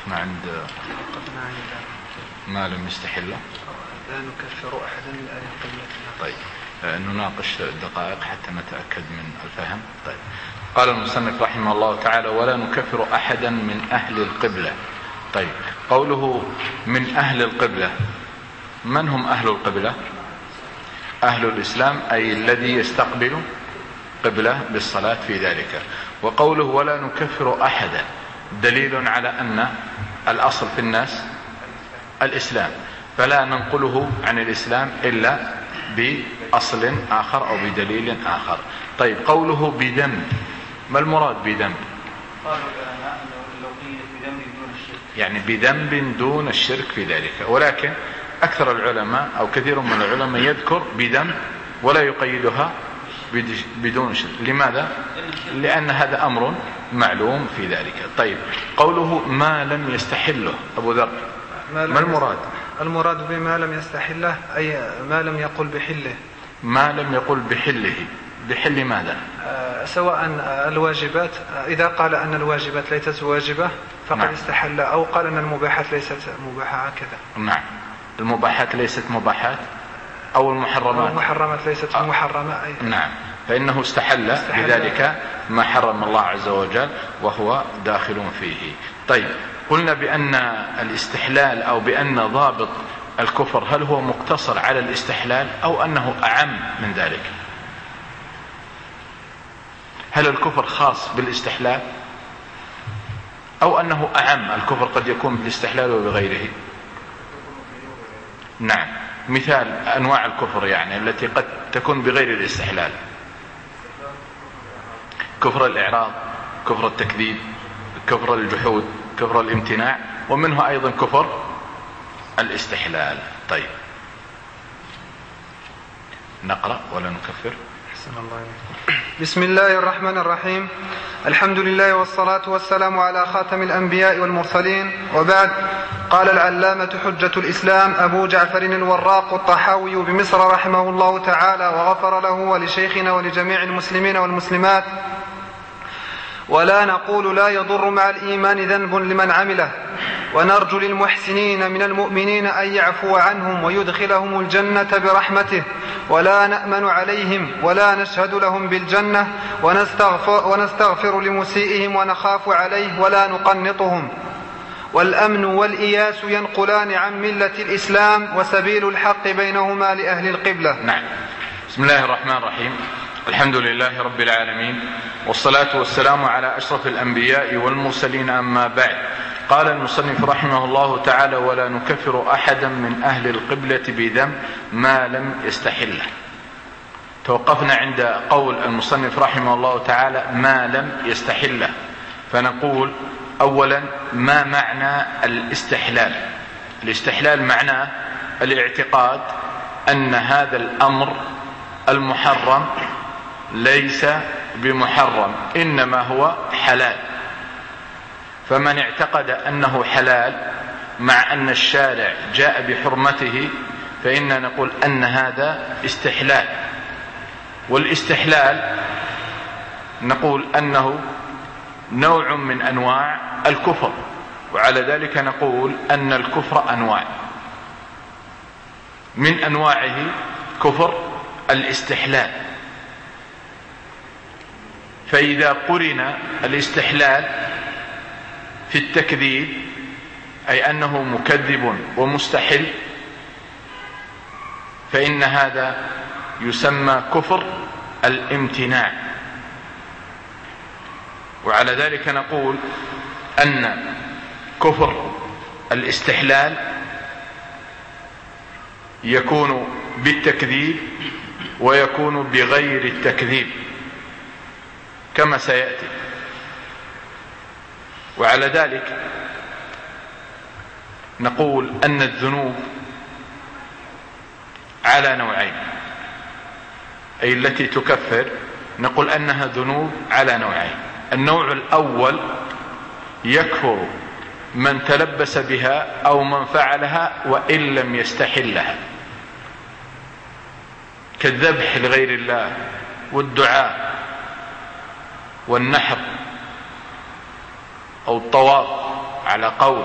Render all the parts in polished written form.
وقفنا عند ما لم يستحله. لا نكفر أحدا من أهل القبلة. طيب نناقش الدقائق حتى نتأكد من الفهم. طيب قال المصنف رحمه الله تعالى: ولا نكفر أحدا من أهل القبلة. طيب قوله من أهل القبلة، من هم أهل القبلة؟ أهل الإسلام، أي الذي يستقبل قبلة بالصلاة في ذلك. وقوله ولا نكفر أحدا دليل على أن الأصل في الناس الإسلام، فلا ننقله عن الإسلام إلا بأصل آخر أو بدليل آخر. طيب قوله بذنب، ما المراد بذنب؟ قالوا العلماء لو قيل بذنب دون الشرك، يعني بذنب دون الشرك في ذلك، ولكن أكثر العلماء أو كثير من العلماء يذكر بذنب ولا يقيدها بدون شرك. لماذا؟ لأن هذا أمر معلوم في ذلك. طيب قوله ما لم يستحله، أبو ذر ما المراد؟ المراد بما لم يستحله أي ما لم يقل بحله. ما لم يقل بحله، بحل ماذا؟ سواء الواجبات، إذا قال أن الواجبات ليست واجبة فقد نعم. استحل، أو قال أن المباحات ليست مباحة هكذا. نعم، المباحات ليست مباحات، أو المحرمات ليست محرمة أيضا. نعم، فإنه استحل بذلك ما حرم الله عز وجل وهو داخل فيه. طيب قلنا بأن الاستحلال أو بأن ضابط الكفر هل هو مقتصر على الاستحلال أو أنه أعم من ذلك؟ هل الكفر خاص بالاستحلال أو أنه أعم؟ الكفر قد يكون بالاستحلال وبغيره. نعم، مثال أنواع الكفر يعني التي قد تكون بغير الاستحلال: كفر الإعراض، كفر التكذيب، كفر الجحود، كفر الامتناع، ومنه أيضا كفر الاستحلال. طيب نقرأ ولا نكفر؟ بسم الله الرحمن الرحيم. الحمد لله والصلاة والسلام على خاتم الأنبياء والمرسلين، وبعد. قال العلامة حجة الإسلام أبو جعفر الوراق الطحاوي بمصر رحمه الله تعالى وغفر له ولشيخنا ولجميع المسلمين والمسلمات: ولا نقول لا يضر مع الإيمان ذنب لمن عمله، ونرجو للمحسنين من المؤمنين أن يعفو عنهم ويدخلهم الجنة برحمته، ولا نأمن عليهم ولا نشهد لهم بالجنة، ونستغفر لمسيئهم ونخاف عليه ولا نقنطهم. والأمن والإياس ينقلان عن ملة الإسلام، وسبيل الحق بينهما لأهل القبلة. نعم. بسم الله الرحمن الرحيم. الحمد لله رب العالمين، والصلاة والسلام على أشرف الأنبياء والمرسلين، أما بعد. قال المصنف رحمه الله تعالى: ولا نكفر أحدا من أهل القبلة بذنب ما لم يستحله. توقفنا عند قول المصنف رحمه الله تعالى ما لم يستحله، فنقول أولا ما معنى الاستحلال؟ الاستحلال معناه الاعتقاد أن هذا الأمر المحرم ليس بمحرم، إنما هو حلال. فمن اعتقد أنه حلال مع أن الشارع جاء بحرمته فإننا نقول أن هذا استحلال. والاستحلال نقول أنه نوع من أنواع الكفر، وعلى ذلك نقول أن الكفر أنواع، من أنواعه كفر الاستحلال. فإذا قرن الاستحلال في التكذيب، أي أنه مكذب ومستحل، فإن هذا يسمى كفر الامتناع. وعلى ذلك نقول أن كفر الاستحلال يكون بالتكذيب ويكون بغير التكذيب كما سيأتي. وعلى ذلك نقول أن الذنوب على نوعين، أي التي تكفر نقول أنها ذنوب على نوعين. النوع الأول يكفر من تلبس بها أو من فعلها وإن لم يستحلها، كالذبح لغير الله والدعاء والنحر أو الطواف على قول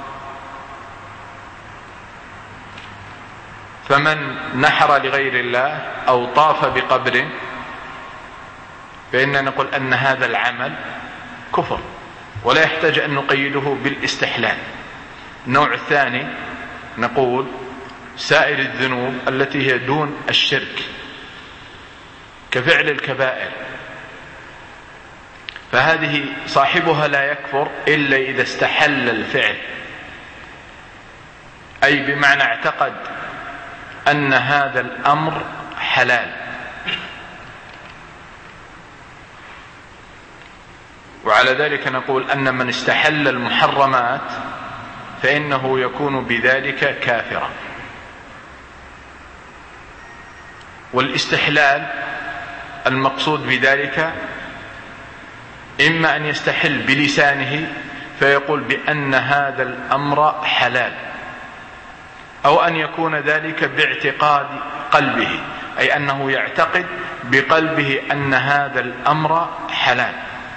فمن نحر لغير الله أو طاف بقبر فإننا نقول أن هذا العمل كفر ولا يحتاج أن نقيده بالاستحلال. النوع الثاني نقول سائر الذنوب التي هي دون الشرك كفعل الكبائر فهذه صاحبها لا يكفر إلا إذا استحل الفعل، أي بمعنى اعتقد أن هذا الأمر حلال. وعلى ذلك نقول أن من استحل المحرمات فإنه يكون بذلك كافرا. والاستحلال المقصود بذلك إما أن يستحل بلسانه فيقول بأن هذا الأمر حلال، أو أن يكون ذلك باعتقاد قلبه، أي أنه يعتقد بقلبه أن هذا الأمر حلال.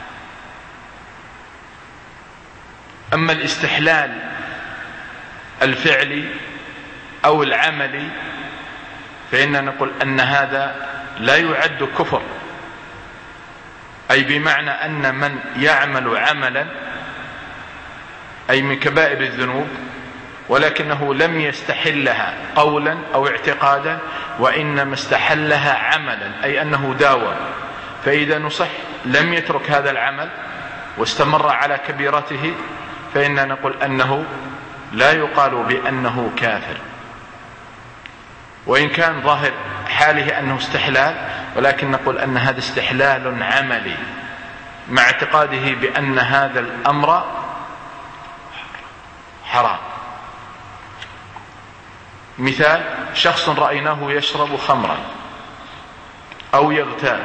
أما الاستحلال الفعلي أو العملي فإننا نقول أن هذا لا يعد كفر، أي بمعنى أن من يعمل عملا أي من كبائر الذنوب ولكنه لم يستحلها قولا أو اعتقادا وإنما استحلها عملا، أي أنه داوم، فإذا نصح لم يترك هذا العمل واستمر على كبيرته فإننا نقول أنه لا يقال بأنه كافر، وإن كان ظاهر حاله أنه استحلال، ولكن نقول أن هذا استحلال عملي مع اعتقاده بأن هذا الأمر حرام. مثال: شخص رأيناه يشرب خمرا أو يغتاب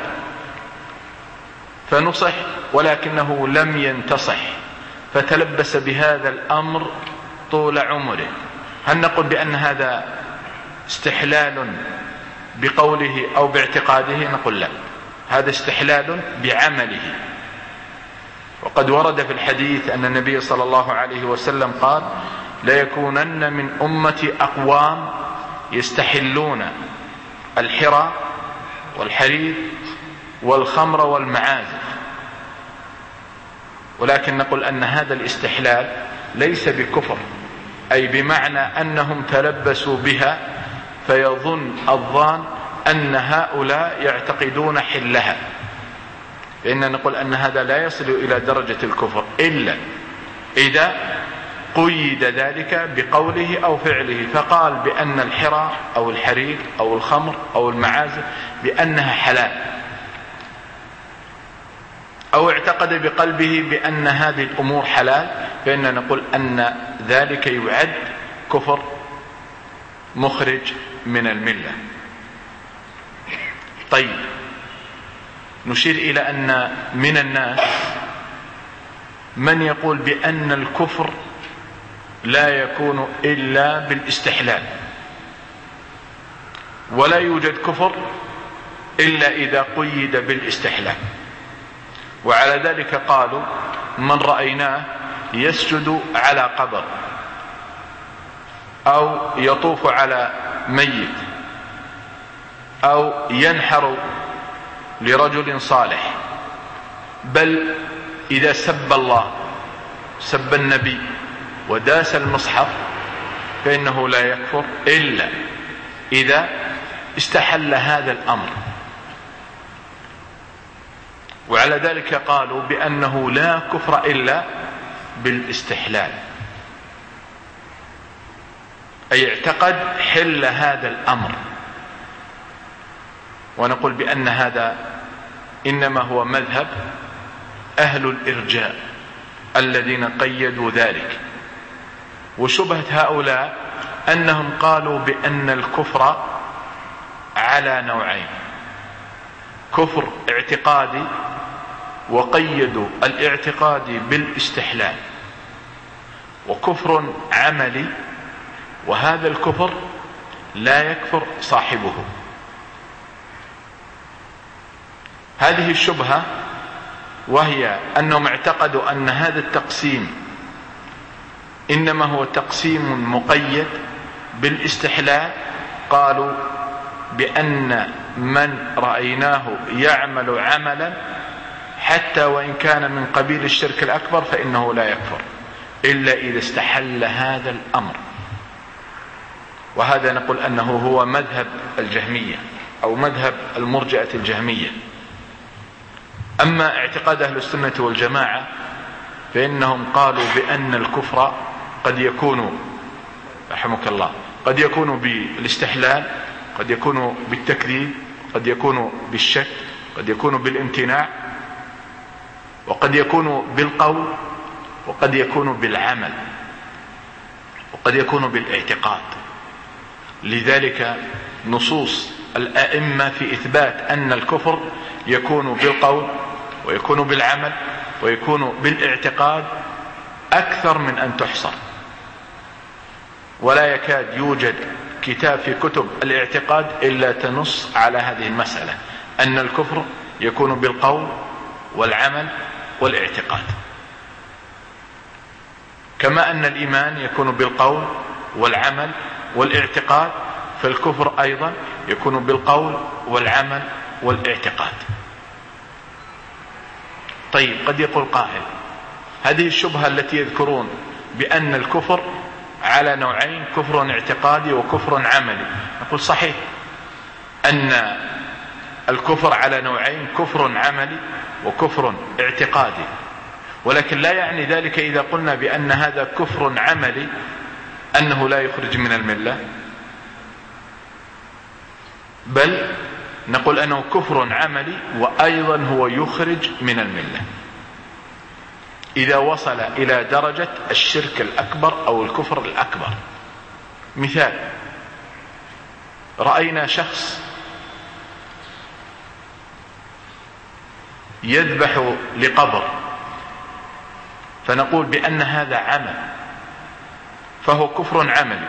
فنصح ولكنه لم ينتصح فتلبس بهذا الأمر طول عمره، هل نقول بأن هذا استحلال بقوله أو باعتقاده؟ نقول لا، هذا استحلال بعمله. وقد ورد في الحديث أن النبي صلى الله عليه وسلم قال: لا يكونن من أمتي أقوام يستحلون الحرى والحرير والخمر والمعازف. ولكن نقول أن هذا الاستحلال ليس بكفر، أي بمعنى أنهم تلبسوا بها فيظن الظان أن هؤلاء يعتقدون حلها، فإننا نقول أن هذا لا يصل إلى درجة الكفر إلا إذا قيد ذلك بقوله أو فعله، فقال بأن الحرى أو الحرير أو الخمر أو المعازف بأنها حلال، أو اعتقد بقلبه بأن هذه الأمور حلال، فإننا نقول أن ذلك يعد كفر مخرج من الملة. طيب، نشير إلى أن من الناس من يقول بأن الكفر لا يكون إلا بالاستحلال، ولا يوجد كفر إلا إذا قيد بالاستحلال. وعلى ذلك قالوا: من رأيناه يسجد على قبر أو يطوف على ميت أو ينحر لرجل صالح، بل إذا سب الله سب النبي وداس المصحف فإنه لا يكفر إلا إذا استحل هذا الأمر. وعلى ذلك قالوا بأنه لا كفر إلا بالاستحلال، أي اعتقد حل هذا الأمر. ونقول بأن هذا إنما هو مذهب أهل الإرجاء الذين قيدوا ذلك. وشبهة هؤلاء أنهم قالوا بأن الكفر على نوعين: كفر اعتقادي وقيدوا الاعتقادي بالاستحلال، وكفر عملي، وهذا الكفر لا يكفر صاحبه. هذه الشبهة، وهي أنهم اعتقدوا أن هذا التقسيم إنما هو تقسيم مقيد بالاستحلال. قالوا بأن من رأيناه يعمل عملا حتى وإن كان من قبيل الشرك الأكبر فإنه لا يكفر إلا إذا استحل هذا الأمر. وهذا نقول أنه هو مذهب الجهمية أو مذهب المرجئة الجهمية. أما اعتقاد أهل السنة والجماعة فإنهم قالوا بأن الكفر قد يكون رحمك الله قد يكون بالاستحلال، قد يكون بالتكذيب، قد يكون بالشك، قد يكون بالامتناع، وقد يكون بالقول، وقد يكون بالعمل، وقد يكون بالاعتقاد. لذلك نصوص الأئمة في إثبات أن الكفر يكون بالقول ويكون بالعمل ويكون بالاعتقاد أكثر من أن تحصر. ولا يكاد يوجد كتاب في كتب الاعتقاد إلا تنص على هذه المسألة، أن الكفر يكون بالقول والعمل والاعتقاد، كما أن الإيمان يكون بالقول والعمل والاعتقاد، فالكفر أيضا يكون بالقول والعمل والاعتقاد. طيب، قد يقول قائل هذه الشبهة التي يذكرون بأن الكفر على نوعين، كفر اعتقادي وكفر عملي. نقول صحيح أن الكفر على نوعين، كفر عملي وكفر اعتقادي، ولكن لا يعني ذلك إذا قلنا بأن هذا كفر عملي أنه لا يخرج من الملة، بل نقول أنه كفر عملي وأيضا هو يخرج من الملة إذا وصل إلى درجة الشرك الأكبر أو الكفر الأكبر. مثال: رأينا شخص يذبح لقبر، فنقول بأن هذا عمل، فهو كفر عملي،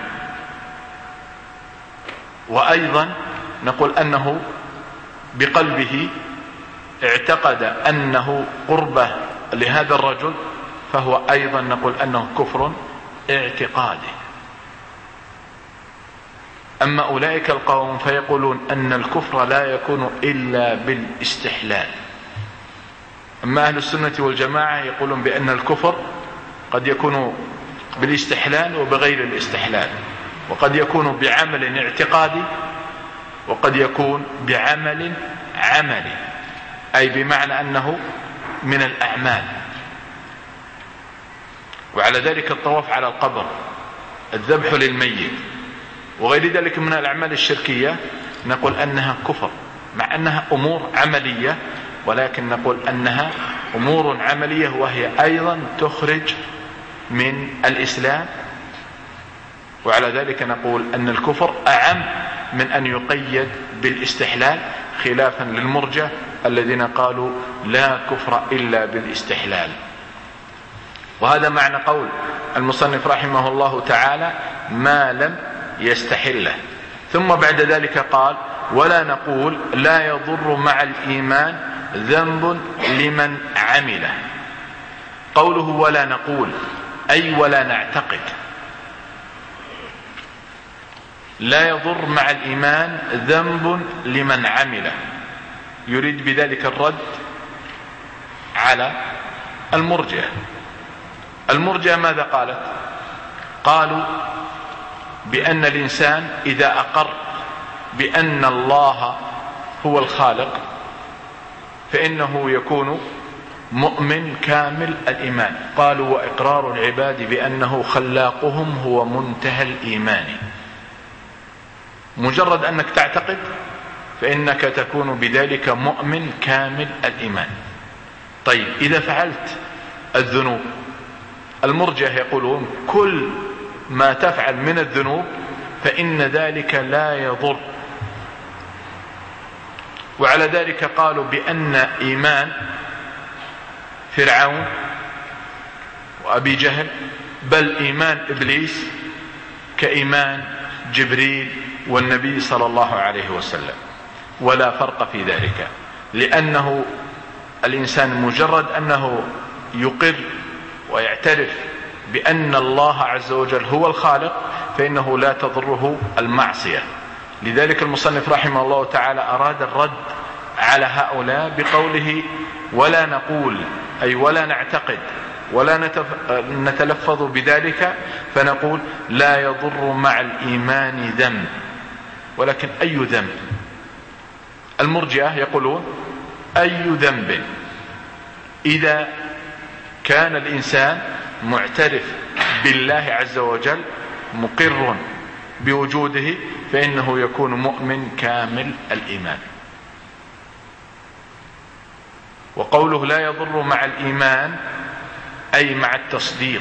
وأيضا نقول أنه بقلبه اعتقد أنه قربة لهذا الرجل، فهو أيضا نقول أنه كفر اعتقادي. أما أولئك القوم فيقولون أن الكفر لا يكون إلا بالاستحلال. أما أهل السنة والجماعة يقولون بأن الكفر قد يكون بالاستحلال وبغير الاستحلال، وقد يكون بعمل اعتقادي، وقد يكون بعمل عملي، أي بمعنى أنه من الأعمال. وعلى ذلك الطواف على القبر، الذبح للميت، وغير ذلك من الأعمال الشركية نقول أنها كفر، مع أنها أمور عملية، ولكن نقول أنها أمور عملية وهي أيضا تخرج من الإسلام. وعلى ذلك نقول أن الكفر أعم من أن يقيد بالاستحلال، خلافا للمرجئة الذين قالوا لا كفر إلا بالاستحلال. وهذا معنى قول المصنف رحمه الله تعالى ما لم يستحله. ثم بعد ذلك قال: ولا نقول لا يضر مع الإيمان ذنب لمن عمله. قوله ولا نقول أي ولا نعتقد، لا يضر مع الإيمان ذنب لمن عمله، يريد بذلك الرد على المرجئة. المرجئة ماذا قالت؟ قالوا بأن الإنسان إذا أقر بأن الله هو الخالق فإنه يكون مؤمن كامل الإيمان. قالوا وإقرار العباد بأنه خلاقهم هو منتهى الإيمان. مجرد أنك تعتقد فإنك تكون بذلك مؤمن كامل الإيمان. طيب، إذا فعلت الذنوب، المرجئة يقولون كل ما تفعل من الذنوب فإن ذلك لا يضر. وعلى ذلك قالوا بأن إيمان فرعون وأبي جهل بل إيمان إبليس كإيمان جبريل والنبي صلى الله عليه وسلم، ولا فرق في ذلك، لأنه الإنسان مجرد أنه يقر ويعترف بأن الله عز وجل هو الخالق فإنه لا تضره المعصية. لذلك المصنف رحمه الله تعالى أراد الرد على هؤلاء بقوله ولا نقول، أي ولا نعتقد ولا نتلفظ بذلك، فنقول لا يضر مع الإيمان ذنب. ولكن أي ذنب؟ المرجئة يقولون أي ذنب إذا كان الإنسان معترف بالله عز وجل مقر بوجوده فإنه يكون مؤمن كامل الإيمان. وقوله لا يضر مع الإيمان أي مع التصديق،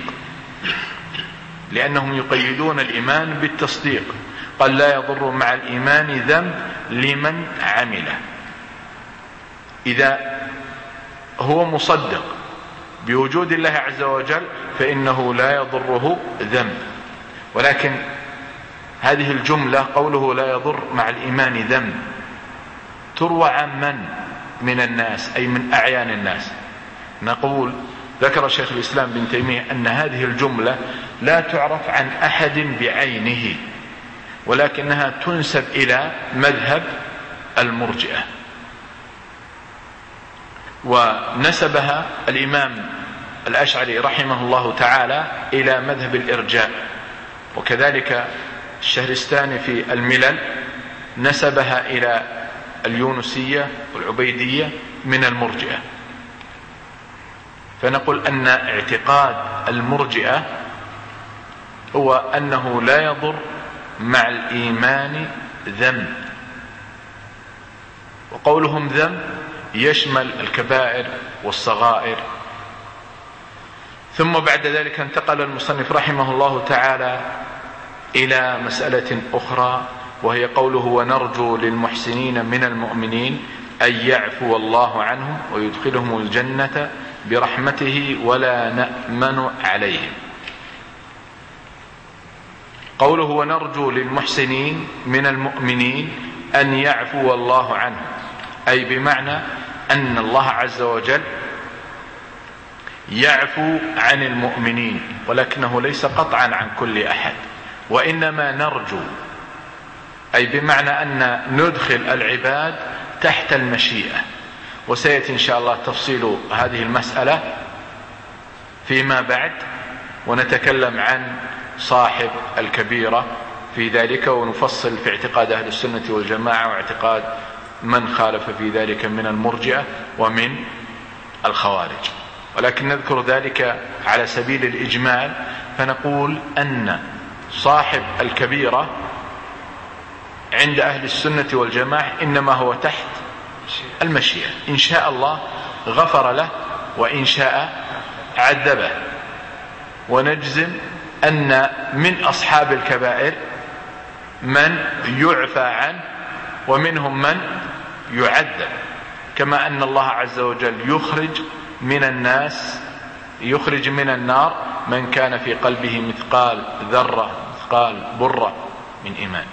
لأنهم يقيدون الإيمان بالتصديق. قال لا يضر مع الإيمان ذنب لمن عمله. إذا هو مصدق بوجود الله عز وجل فإنه لا يضره ذنب. ولكن هذه الجملة قوله لا يضر مع الإيمان ذنب تروى عن من الناس، أي من أعيان الناس. نقول ذكر شيخ الإسلام بن تيمية أن هذه الجملة لا تعرف عن أحد بعينه، ولكنها تنسب إلى مذهب المرجئة، ونسبها الإمام الأشعري رحمه الله تعالى إلى مذهب الإرجاء، وكذلك الشهرستاني في الملل نسبها إلى اليونسية والعبيدية من المرجئة. فنقول أن اعتقاد المرجئة هو أنه لا يضر مع الإيمان ذنب، وقولهم ذنب يشمل الكبائر والصغائر. ثم بعد ذلك انتقل المصنف رحمه الله تعالى إلى مسألة أخرى، وهي قوله ونرجو للمحسنين من المؤمنين أن يعفو الله عنهم ويدخلهم الجنة برحمته ولا نأمن عليهم. قوله ونرجو للمحسنين من المؤمنين أن يعفو الله عنهم، أي بمعنى أن الله عز وجل يعفو عن المؤمنين، ولكنه ليس قطعا عن كل أحد، وإنما نرجو، أي بمعنى أن ندخل العباد تحت المشيئة. وسيأتي إن شاء الله تفصيل هذه المسألة فيما بعد، ونتكلم عن صاحب الكبيرة في ذلك، ونفصل في اعتقاد أهل السنة والجماعة واعتقاد من خالف في ذلك من المرجئة ومن الخوارج. ولكن نذكر ذلك على سبيل الإجمال، فنقول أن صاحب الكبيرة عند أهل السنة والجماعة إنما هو تحت المشيئة، إن شاء الله غفر له وإن شاء عذبه. ونجزم أن من أصحاب الكبائر من يعفى عنه ومنهم من يعذب، كما أن الله عز وجل يخرج من النار من كان في قلبه مثقال ذرة مثقال برة من إيمان.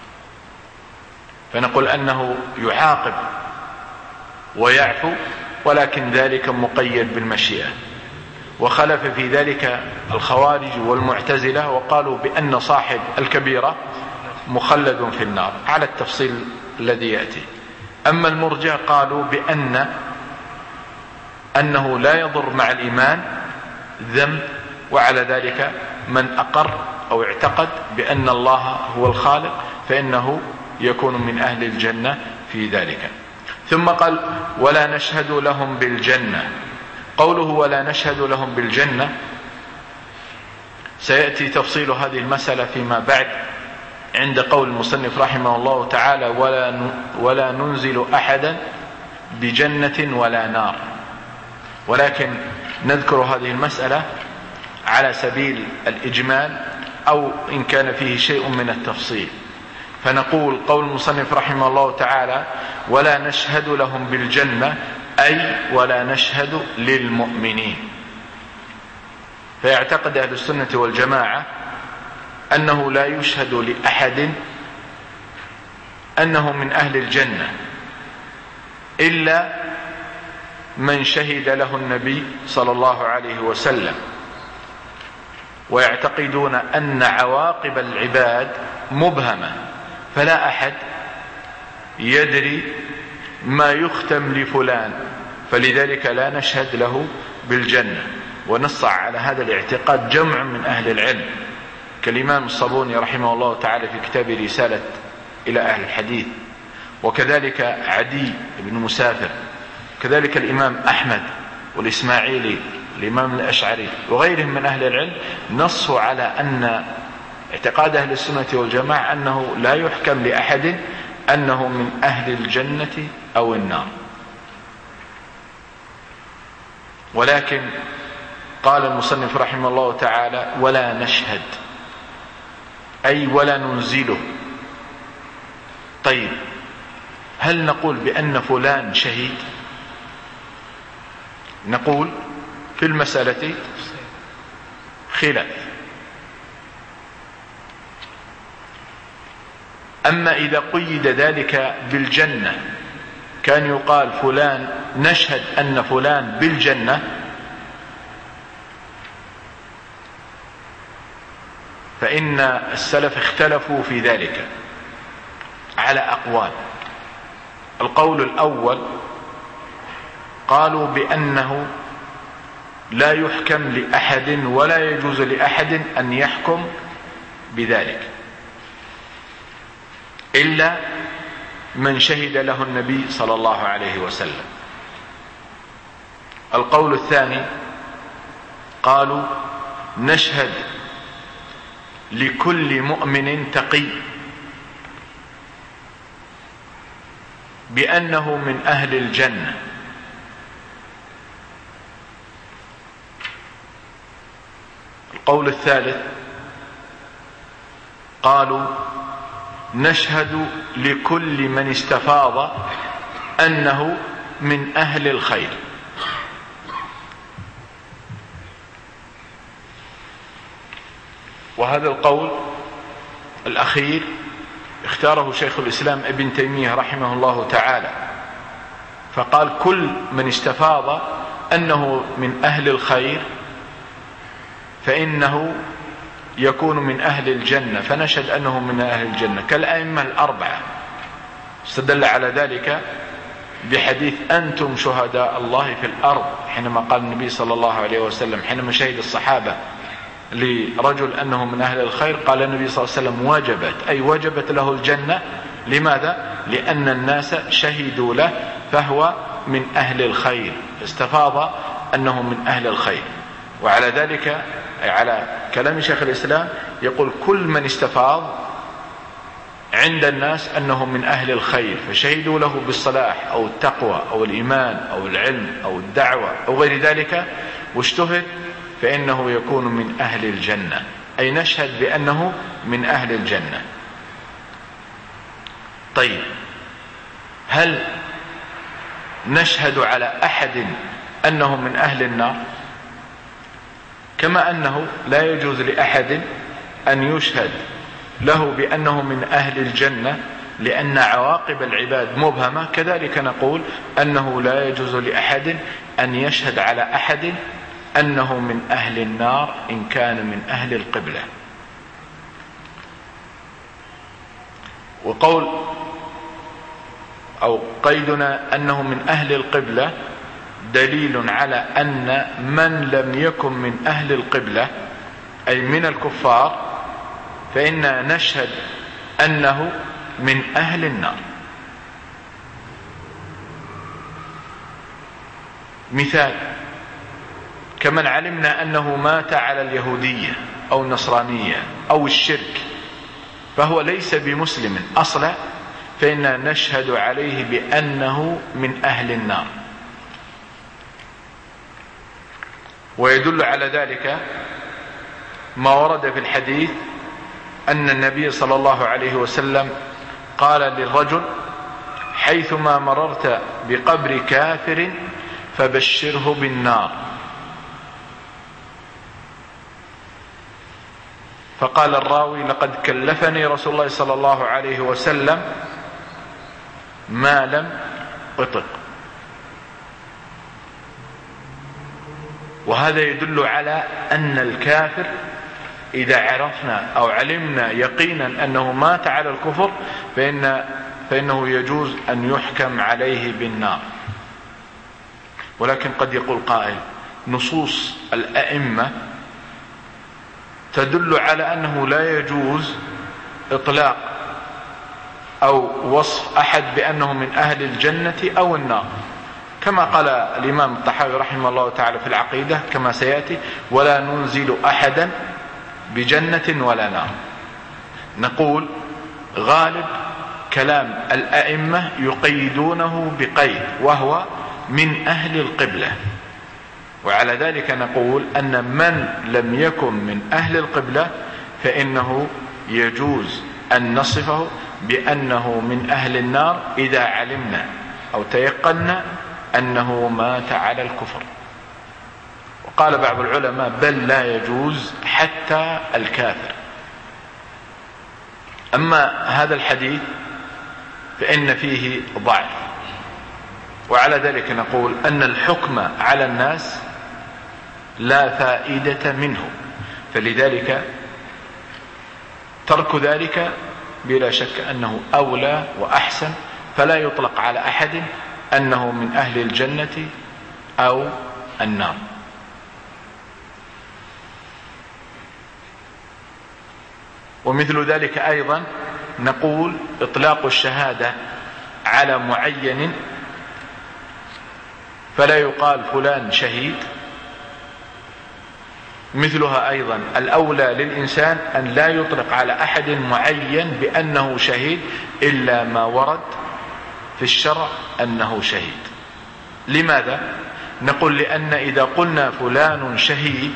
فنقول أنه يعاقب ويعفو، ولكن ذلك مقيد بالمشيئة. وخلف في ذلك الخوارج والمعتزلة، وقالوا بأن صاحب الكبيرة مخلد في النار على التفصيل الذي يأتي. أما المرجئة قالوا أنه لا يضر مع الإيمان ذنب، وعلى ذلك من أقر أو اعتقد بأن الله هو الخالق فإنه يكون من أهل الجنة في ذلك. ثم قال ولا نشهد لهم بالجنة. قوله ولا نشهد لهم بالجنة سيأتي تفصيل هذه المسألة فيما بعد عند قول المصنف رحمه الله تعالى ولا ننزل أحدا بجنة ولا نار. ولكن نذكر هذه المسألة على سبيل الإجمال، أو إن كان فيه شيء من التفصيل. فنقول قول المصنف رحمه الله تعالى ولا نشهد لهم بالجنة، أي ولا نشهد للمؤمنين. فيعتقد أهل السنة والجماعة أنه لا يشهد لأحد أنه من أهل الجنة إلا من شهد له النبي صلى الله عليه وسلم، ويعتقدون أن عواقب العباد مبهمة، فلا أحد يدري ما يختم لفلان، فلذلك لا نشهد له بالجنة. ونص على هذا الاعتقاد جمع من أهل العلم كالإمام الصابوني رحمه الله تعالى في كتاب رسالة إلى أهل الحديث، وكذلك عدي بن مسافر، كذلك الإمام أحمد والإسماعيلي الإمام الأشعري وغيرهم من أهل العلم، نصوا على أن اعتقاد أهل السنة والجماعة أنه لا يحكم لأحد أنه من أهل الجنة أو النار. ولكن قال المصنف رحمه الله تعالى: ولا نشهد، أي ولا ننزله. طيب، هل نقول بأن فلان شهيد؟ نقول في المسألة خلاف. أما إذا قيد ذلك بالجنة كان يقال فلان نشهد أن فلان بالجنة، فإن السلف اختلفوا في ذلك على أقوال. القول الأول قالوا بأنه لا يحكم لأحد ولا يجوز لأحد أن يحكم بذلك إلا من شهد له النبي صلى الله عليه وسلم. القول الثاني قالوا نشهد لكل مؤمن تقي بأنه من أهل الجنة. القول الثالث قالوا نشهد لكل من استفاض أنه من أهل الخير. وهذا القول الأخير اختاره شيخ الإسلام ابن تيمية رحمه الله تعالى، فقال كل من استفاض أنه من أهل الخير فإنه يكون من أهل الجنة، فنشهد أنه من أهل الجنة كالأئمة الأربعة. استدل على ذلك بحديث أنتم شهداء الله في الأرض، حينما قال النبي صلى الله عليه وسلم حينما شهد الصحابة لرجل أنه من أهل الخير، قال النبي صلى الله عليه وسلم وجبت، أي وجبت له الجنة. لماذا؟ لأن الناس شهدوا له فهو من أهل الخير، استفاض أنه من أهل الخير. وعلى ذلك على كلام شيخ الإسلام يقول كل من استفاض عند الناس أنه من أهل الخير فشهدوا له بالصلاح أو التقوى أو الإيمان أو العلم أو الدعوة أو غير ذلك واشتهد، فإنه يكون من أهل الجنة، أي نشهد بأنه من أهل الجنة. طيب، هل نشهد على أحد أنه من أهل النار؟ كما أنه لا يجوز لأحد أن يشهد له بأنه من أهل الجنة لأن عواقب العباد مبهمة، كذلك نقول أنه لا يجوز لأحد أن يشهد على أحد أنه من أهل النار إن كان من أهل القبلة. وقول أو قيدنا أنه من أهل القبلة دليل على أن من لم يكن من أهل القبلة أي من الكفار فإننا نشهد أنه من أهل النار. مثال: كمن علمنا أنه مات على اليهودية أو النصرانية أو الشرك فهو ليس بمسلم أصلا، فإننا نشهد عليه بأنه من أهل النار. ويدل على ذلك ما ورد في الحديث أن النبي صلى الله عليه وسلم قال للرجل: حيثما مررت بقبر كافر فبشره بالنار. فقال الراوي: لقد كلفني رسول الله صلى الله عليه وسلم ما لم أطق. وهذا يدل على أن الكافر إذا عرفنا أو علمنا يقينا أنه مات على الكفر فإنه يجوز أن يحكم عليه بالنار. ولكن قد يقول قائل: نصوص الأئمة تدل على أنه لا يجوز إطلاق أو وصف أحد بأنه من أهل الجنة أو النار، كما قال الإمام الطحاوي رحمه الله تعالى في العقيدة كما سيأتي: ولا ننزل أحدا بجنة ولا نار. نقول غالب كلام الأئمة يقيدونه بقيد، وهو من أهل القبلة. وعلى ذلك نقول أن من لم يكن من أهل القبلة فإنه يجوز أن نصفه بأنه من أهل النار إذا علمنا أو تيقنا أنه مات على الكفر. وقال بعض العلماء: بل لا يجوز حتى الكافر. أما هذا الحديث فإن فيه ضعف، وعلى ذلك نقول أن الحكم على الناس لا فائدة منه، فلذلك ترك ذلك بلا شك أنه أولى وأحسن، فلا يطلق على أحد أنه من أهل الجنة أو النار. ومثل ذلك أيضا نقول إطلاق الشهادة على معين، فلا يقال فلان شهيد. مثلها أيضا الأولى للإنسان أن لا يطلق على أحد معين بأنه شهيد إلا ما ورد في الشرع أنه شهيد. لماذا؟ نقول لأن إذا قلنا فلان شهيد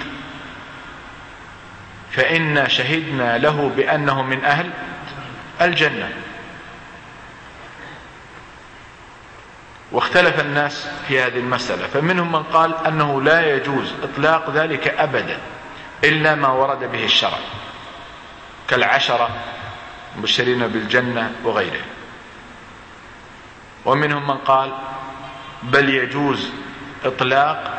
فإن شهدنا له بأنه من أهل الجنة. واختلف الناس في هذه المسألة، فمنهم من قال أنه لا يجوز إطلاق ذلك أبدا إلا ما ورد به الشرع، كالعشرة مبشرين بالجنة وغيره. ومنهم من قال بل يجوز إطلاق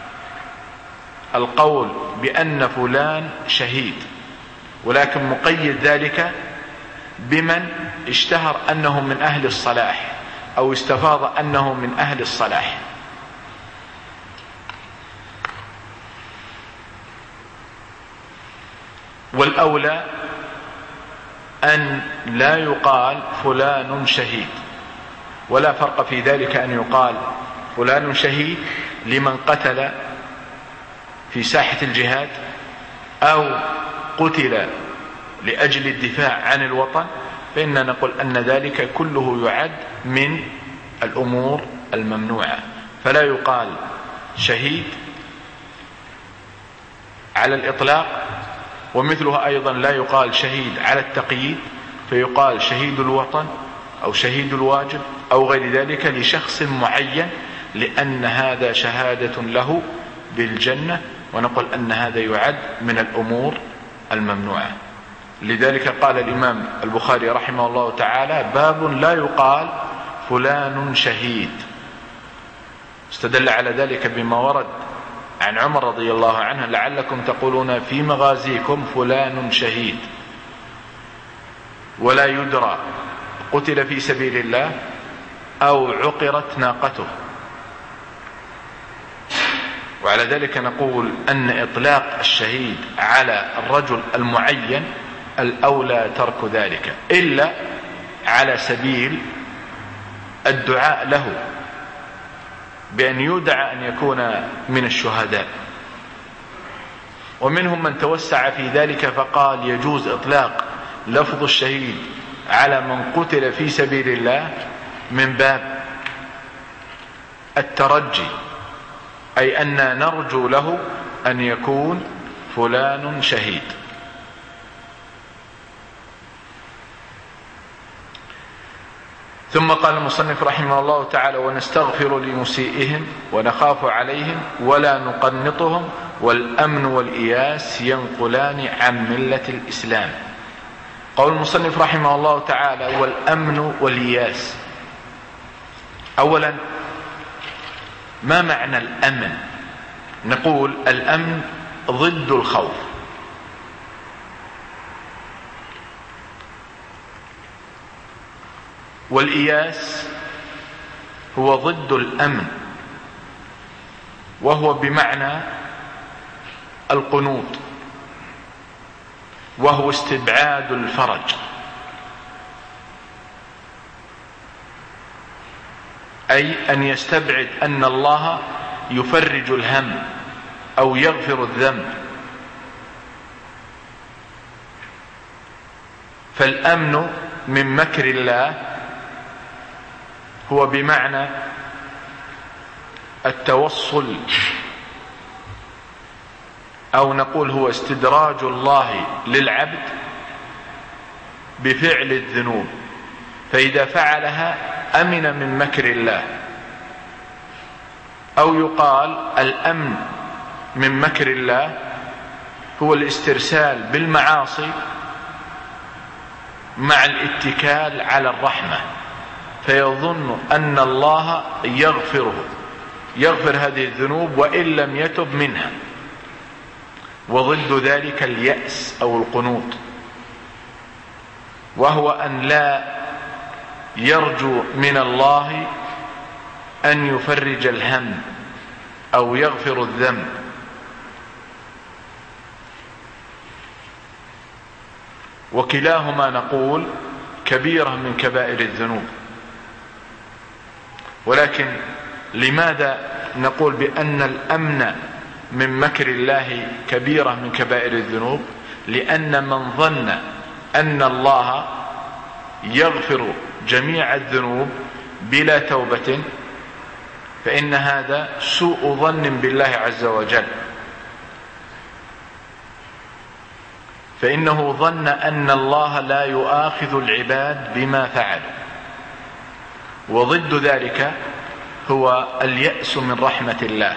القول بأن فلان شهيد، ولكن مقيد ذلك بمن اشتهر أنه من أهل الصلاح أو استفاض أنه من أهل الصلاح. والأولى أن لا يقال فلان شهيد، ولا فرق في ذلك أن يقال فلان شهيد لمن قتل في ساحة الجهاد أو قتل لأجل الدفاع عن الوطن، فإننا نقول أن ذلك كله يعد من الأمور الممنوعة، فلا يقال شهيد على الإطلاق. ومثلها أيضا لا يقال شهيد على التقييد، فيقال شهيد الوطن أو شهيد الواجب أو غير ذلك لشخص معين، لأن هذا شهادة له بالجنة، ونقول أن هذا يعد من الأمور الممنوعة. لذلك قال الإمام البخاري رحمه الله تعالى: باب لا يقال فلان شهيد. استدل على ذلك بما ورد عن عمر رضي الله عنه: لعلكم تقولون في مغازيكم فلان شهيد، ولا يدرى قتل في سبيل الله أو عقرت ناقته. وعلى ذلك نقول أن إطلاق الشهيد على الرجل المعين الأولى ترك ذلك، إلا على سبيل الدعاء له بأن يدعى أن يكون من الشهداء. ومنهم من توسع في ذلك فقال يجوز إطلاق لفظ الشهيد على من قتل في سبيل الله من باب الترجي، أي أن نرجو له أن يكون فلان شهيد. ثم قال المصنف رحمه الله تعالى: ونستغفر لمسيئهم ونخاف عليهم ولا نقنطهم، والأمن والإياس ينقلان عن ملة الإسلام. قول المصنف رحمه الله تعالى: والأمن والإياس. أولا، ما معنى الأمن؟ نقول الأمن ضد الخوف، والإياس هو ضد الأمن، وهو بمعنى القنوط، وهو استبعاد الفرج، أي أن يستبعد أن الله يفرج الهم أو يغفر الذنب. فالأمن من مكر الله هو بمعنى التوصل، أو نقول هو استدراج الله للعبد بفعل الذنوب، فإذا فعلها أمن من مكر الله. أو يقال الأمن من مكر الله هو الاسترسال بالمعاصي مع الاتكال على الرحمة، فيظن أن الله يغفر هذه الذنوب وإن لم يتب منها. وضد ذلك اليأس أو القنوط، وهو أن لا يرجو من الله أن يفرج الهم أو يغفر الذنب. وكلاهما نقول كبيرة من كبائر الذنوب. ولكن لماذا نقول بأن الأمن من مكر الله كبيرة من كبائر الذنوب؟ لأن من ظن أن الله يغفر جميع الذنوب بلا توبة فإن هذا سوء ظن بالله عز وجل، فإنه ظن أن الله لا يؤاخذ العباد بما فعلوا. وضد ذلك هو اليأس من رحمة الله،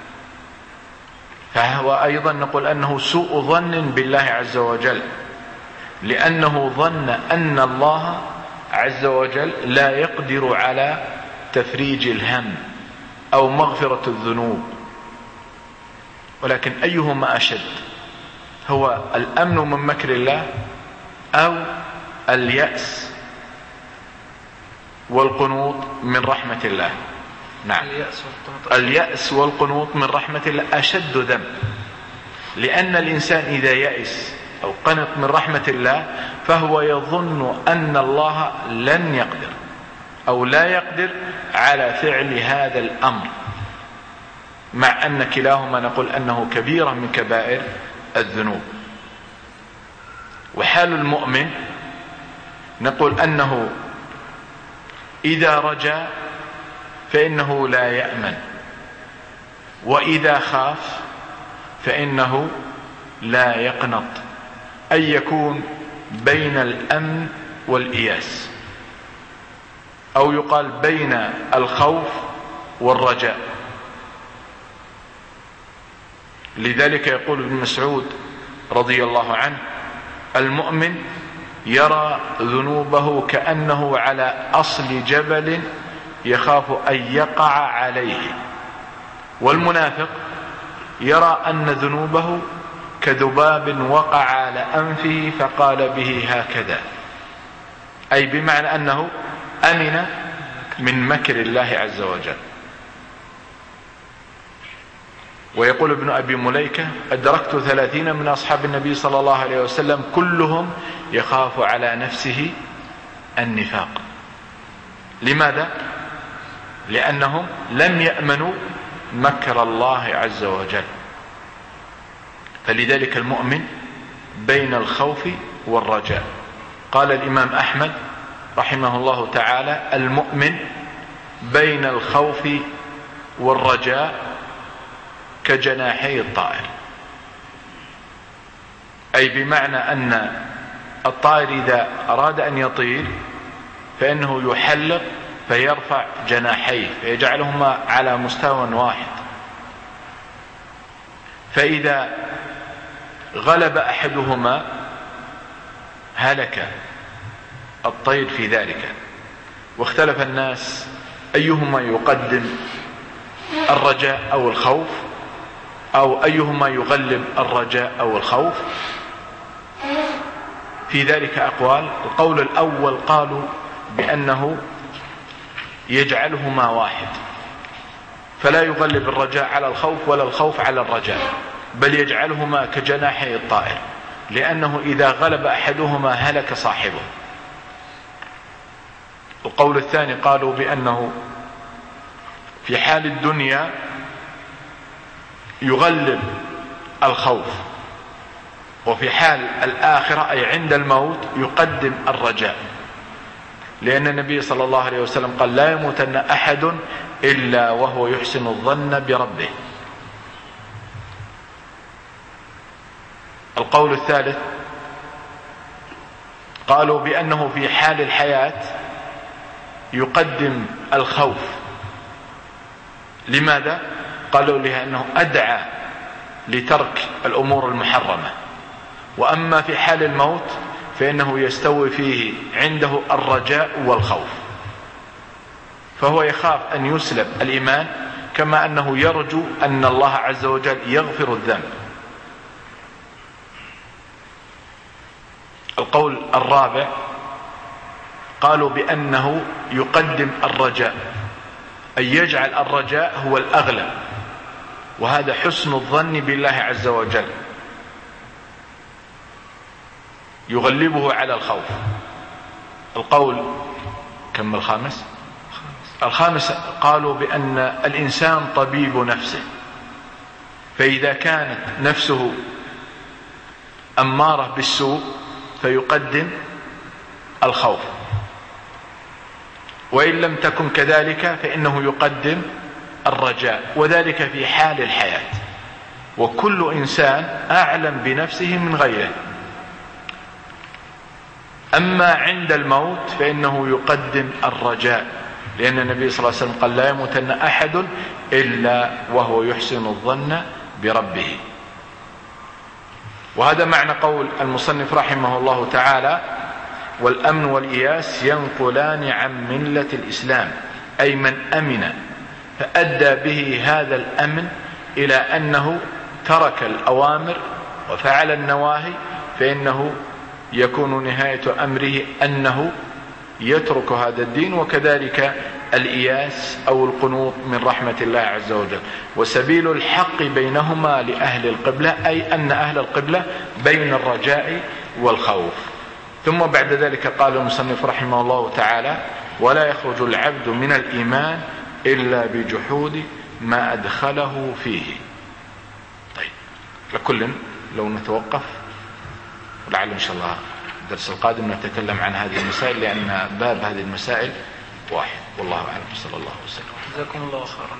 فهو أيضا نقول أنه سوء ظن بالله عز وجل، لأنه ظن أن الله عز وجل لا يقدر على تفريج الهم أو مغفرة الذنوب. ولكن أيهما أشد، هو الأمن من مكر الله أو اليأس والقنوط من رحمة الله؟ نعم، اليأس والقنوط من رحمة الله أشد ذنب، لأن الإنسان إذا يأس أو قنط من رحمة الله فهو يظن أن الله لن يقدر أو لا يقدر على فعل هذا الأمر، مع أن كلاهما نقول أنه كبيرة من كبائر الذنوب. وحال المؤمن نقول أنه إذا رجا فإنه لا يأمن، وإذا خاف فإنه لا يقنط، أي يكون بين الأمن والإياس، أو يقال بين الخوف والرجاء. لذلك يقول ابن مسعود رضي الله عنه: المؤمن يرى ذنوبه كأنه على أصل جبل يخاف أن يقع عليه، والمنافق يرى أن ذنوبه كذباب وقع على أنفه فقال به هكذا، أي بمعنى أنه أمن من مكر الله عز وجل. ويقول ابن أبي مليكة: أدركت 30 من أصحاب النبي صلى الله عليه وسلم كلهم يخاف على نفسه النفاق. لماذا؟ لأنهم لم يأمنوا مكر الله عز وجل. فلذلك المؤمن بين الخوف والرجاء. قال الإمام أحمد رحمه الله تعالى: المؤمن بين الخوف والرجاء كجناحي الطائر، أي بمعنى أن الطائر إذا أراد أن يطير فإنه يحلق فيرفع جناحيه فيجعلهما على مستوى واحد، فإذا غلب أحدهما هلك الطير في ذلك. واختلف الناس أيهما يقدم الرجاء أو الخوف، أو أيهما يغلب الرجاء أو الخوف. في ذلك أقوال. القول الأول قالوا بأنه يجعلهما واحد، فلا يغلب الرجاء على الخوف ولا الخوف على الرجاء، بل يجعلهما كجناحي الطائر، لأنه إذا غلب أحدهما هلك صاحبه. القول الثاني قالوا بأنه في حال الدنيا يغلب الخوف، وفي حال الآخرة أي عند الموت يقدم الرجاء، لأن النبي صلى الله عليه وسلم قال: لا يموتن أحد إلا وهو يحسن الظن بربه. القول الثالث قالوا بأنه في حال الحياة يقدم الخوف. لماذا؟ قالوا لأنه أدعى لترك الأمور المحرمة، وأما في حال الموت فإنه يستوي فيه عنده الرجاء والخوف، فهو يخاف أن يسلب الإيمان كما أنه يرجو أن الله عز وجل يغفر الذنب. القول الرابع قالوا بأنه يقدم الرجاء، أي يجعل الرجاء هو الأغلب، وهذا حسن الظن بالله عز وجل، يغلبه على الخوف. القول كم الخامس؟ الخامس قالوا بأن الإنسان طبيب نفسه، فإذا كانت نفسه أمارة بالسوء فيقدم الخوف، وإن لم تكن كذلك فإنه يقدم الرجاء، وذلك في حال الحياة، وكل إنسان أعلم بنفسه من غيره. أما عند الموت فإنه يقدم الرجاء، لأن النبي صلى الله عليه وسلم قال: لا يموتن أحد إلا وهو يحسن الظن بربه. وهذا معنى قول المصنف رحمه الله تعالى: والأمن والإياس ينقلان عن ملة الإسلام، أي من أمن فأدى به هذا الأمن إلى أنه ترك الأوامر وفعل النواهي، فإنه يكون نهاية أمره أنه يترك هذا الدين. وكذلك الإياس أو القنوط من رحمة الله عز وجل. وسبيل الحق بينهما لأهل القبلة، أي أن أهل القبلة بين الرجاء والخوف. ثم بعد ذلك قال المصنف رحمه الله تعالى: ولا يخرج العبد من الإيمان إلا بجحود ما أدخله فيه. طيب، لكل لو نتوقف، ولعل إن شاء الله الدرس القادم نتكلم عن هذه المسائل، لأن باب هذه المسائل واحد. والله أعلم. صلى الله وسلم. جزاكم الله خيرا.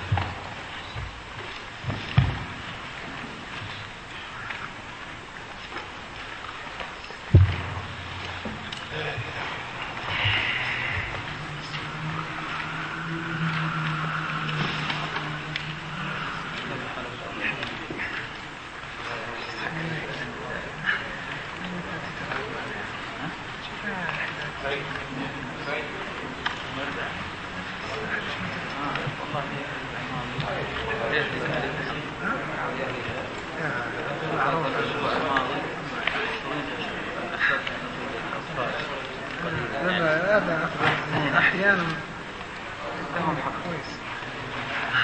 أحيانا لهم حق كويس.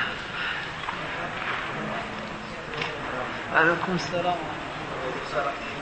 عليكم السلام.